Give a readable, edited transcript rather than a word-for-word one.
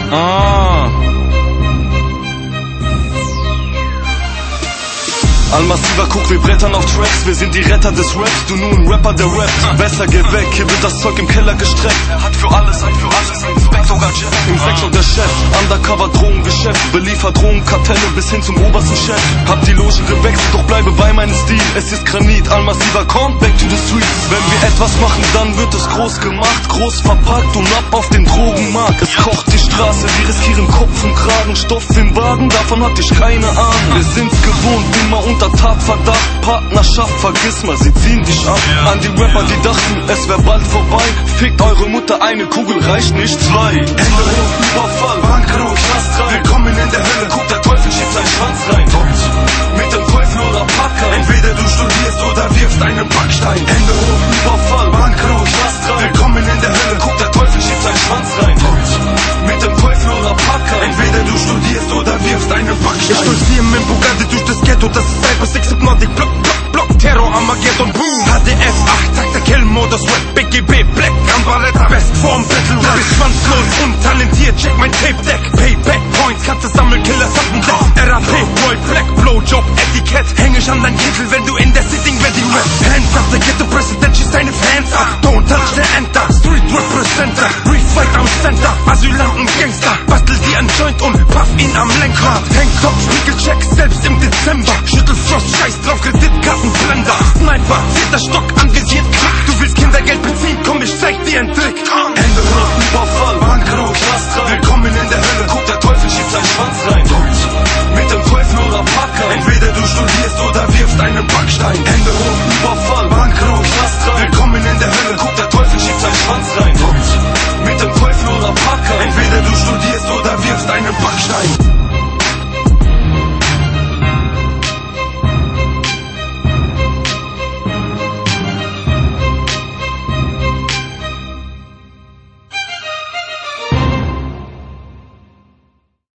Al-Massiva, guck, wir brettern auf Tracks. Wir sind die Retter des Raps, du nur ein Rapper, der rappt. Besser geh weg, hier wird das Zeug im Keller gestreckt. Er hat für alles ein Inspektor Gadget. Im Sektor der Chef, Undercover Drogengeschäft. Beliefert Drogenkartelle bis hin zum obersten Chef. Hab die Loge gewechselt, doch bleibe bei meinem Stil. Es ist Granit, Al-Massiva kommt back to the streets. Wenn wir etwas machen, dann wird es groß gemacht. Groß verpackt und ab auf den Drogenmarkt. Es kocht die Straße, wir riskieren Kopf und Kragen. Stoff im Wagen, davon hatte ich keine Ahnung. Wir sind's gewohnt, immer unter Tatverdacht, Partnerschaft, vergiss mal, sie ziehen dich ab. An die Rapper, die dachten, es wär bald vorbei. Fickt eure Mutter, eine Kugel reicht nicht, zwei. Änderung, Überfall, Bankroll, Knast rein. Willkommen in der Hölle, guck, der Teufel schiebt seinen Schwanz rein. Dort, mit dem Teufel oder Packer. Entweder du studierst oder wirfst einen Backstein. Änderung, Überfall, Bankroll, Knast rein. Willkommen in der Hölle, guck, der Teufel schiebt seinen Schwanz rein. Dort, mit dem Teufel oder Packer. Entweder du studierst oder wirfst einen Backstein. Ich stolziere mit Bugatti durch das Ghetto, das ist Cyber 6 Hypnotic, Block, Terror, Armageddon, Boom. HDF, 8-Takter, Kill-Modus, Rap, BGB, Black, Gambaretta, Bestform, Battle Rap. Du bist schwanzlos und talentiert, check mein Tape-Deck. Payback Points, Katze, Sammelkiller, Sappendeck. RAP, Roy, Black, Blowjob, Etikett. Häng ich an dein Kittel, wenn du in der Sitting Wedding rap. Hands up, the Ghetto President, she sign his hands up. Don't touch the enter, Street Representer. Refight am Center, Asylanten, Gangster. Bastel die ein Joint und paff ihn am Lenkrad. Tanktop, Spiegelcheck, selbst im Dezember. Schüttelfrost, scheiß drauf, Kreditkartenblender. Sniper, 10. Stock, anvisiert, Klick. Du willst Kindergeld beziehen, komm, ich zeig dir einen Trick. Änderung, Überfall, Bankroll, Knast rein. Willkommen in der Hölle, guck, der Teufel schiebt seinen Schwanz rein. Dort, mit dem Teufel oder Packer. Entweder du studierst oder wirfst einen Backstein. Änderung, Überfall,